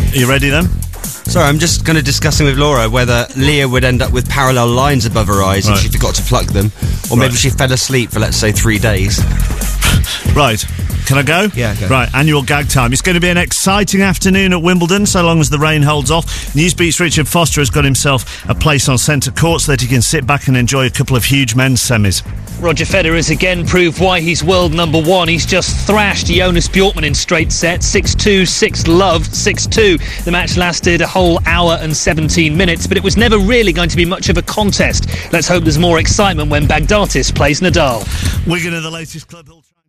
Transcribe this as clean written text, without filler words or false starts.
Are you ready then? Sorry, I'm just kind of discussing with Laura whether Leah would end up with parallel lines above her eyes if she forgot to plug them, or maybe she fell asleep for, let's say, 3 days. Right. Can I go? Yeah, go. Right, annual gag time. It's going to be an exciting afternoon at Wimbledon, so long as the rain holds off. Newsbeat's Richard Foster has got himself a place on centre court so that he can sit back and enjoy a couple of huge men's semis. Roger Federer has again proved why he's world number one. He's just thrashed Jonas Bjorkman in straight sets, 6-2, 6-love, 6-2. The match lasted a whole hour and 17 minutes, but it was never really going to be much of a contest. Let's hope there's more excitement when Baghdatis plays Nadal. Wigan are the latest club.